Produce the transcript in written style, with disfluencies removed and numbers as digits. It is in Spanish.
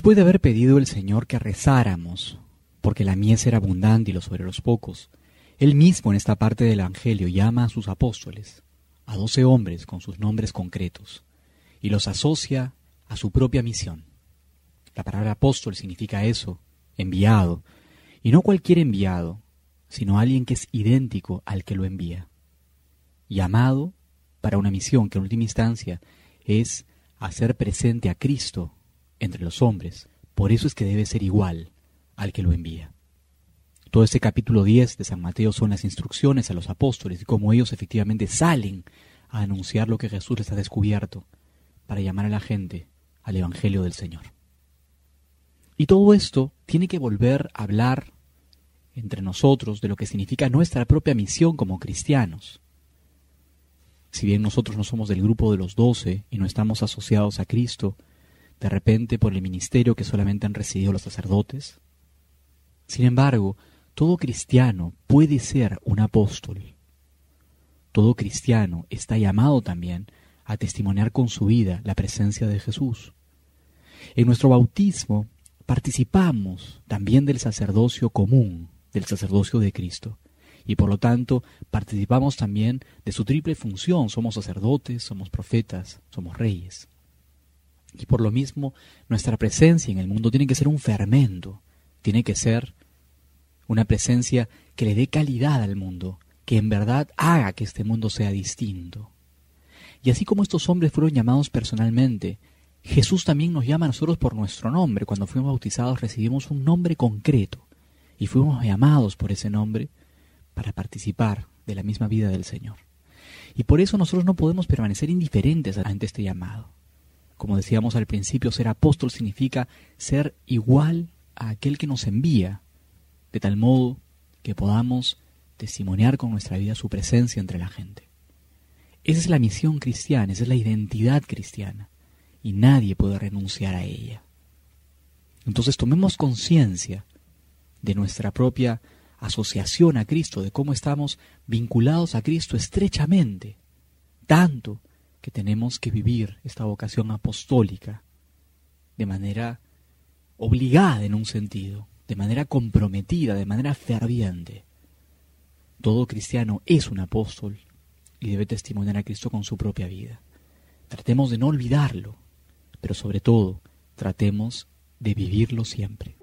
Después de haber pedido el Señor que rezáramos, porque la mies era abundante y los obreros pocos, Él mismo en esta parte del Evangelio llama a sus apóstoles, a 12 hombres con sus nombres concretos, y los asocia a su propia misión. La palabra apóstol significa eso, enviado, y no cualquier enviado, sino alguien que es idéntico al que lo envía. Llamado para una misión que en última instancia es hacer presente a Cristo entre los hombres. Por eso es que debe ser igual al que lo envía. Todo este capítulo 10 de San Mateo son las instrucciones a los apóstoles y cómo ellos efectivamente salen a anunciar lo que Jesús les ha descubierto para llamar a la gente al Evangelio del Señor. Y todo esto tiene que volver a hablar entre nosotros de lo que significa nuestra propia misión como cristianos. Si bien nosotros no somos del grupo de los 12 y no estamos asociados a Cristo, de repente por el ministerio que solamente han recibido los sacerdotes, sin embargo, todo cristiano puede ser un apóstol. Todo cristiano está llamado también a testimoniar con su vida la presencia de Jesús. En nuestro bautismo participamos también del sacerdocio común, del sacerdocio de Cristo. Y por lo tanto participamos también de su triple función. Somos sacerdotes, somos profetas, somos reyes. Y por lo mismo nuestra presencia en el mundo tiene que ser un fermento, tiene que ser una presencia que le dé calidad al mundo, que en verdad haga que este mundo sea distinto. Y así como estos hombres fueron llamados personalmente, Jesús también nos llama a nosotros por nuestro nombre. Cuando fuimos bautizados recibimos un nombre concreto y fuimos llamados por ese nombre para participar de la misma vida del Señor. Y por eso nosotros no podemos permanecer indiferentes ante este llamado. Como decíamos al principio, ser apóstol significa ser igual a aquel que nos envía, de tal modo que podamos testimoniar con nuestra vida su presencia entre la gente. Esa es la misión cristiana, esa es la identidad cristiana, y nadie puede renunciar a ella. Entonces tomemos conciencia de nuestra propia asociación a Cristo, de cómo estamos vinculados a Cristo estrechamente, tanto que tenemos que vivir esta vocación apostólica de manera obligada en un sentido, de manera comprometida, de manera ferviente. Todo cristiano es un apóstol y debe testimoniar a Cristo con su propia vida. Tratemos de no olvidarlo, pero sobre todo tratemos de vivirlo siempre.